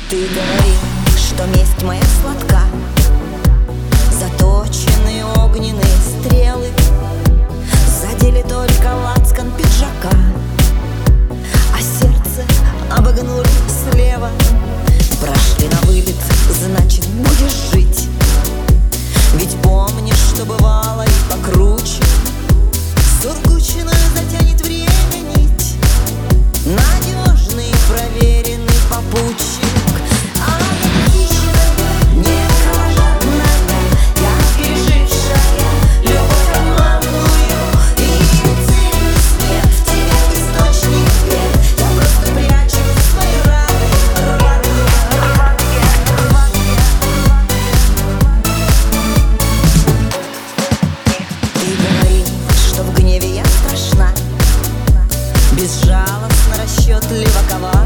Ты говорил, что месть моя сладка, заточенные огненные стрелы задели только лацкан пиджака, а сердце обогнули слева. Прошли на вылет, значит, будешь жить. Ведь помнишь, что бывало и покруче. Сургучину затянет время нить, надежный и проверенный попутчик. Безжалостно, расчетливо коварна.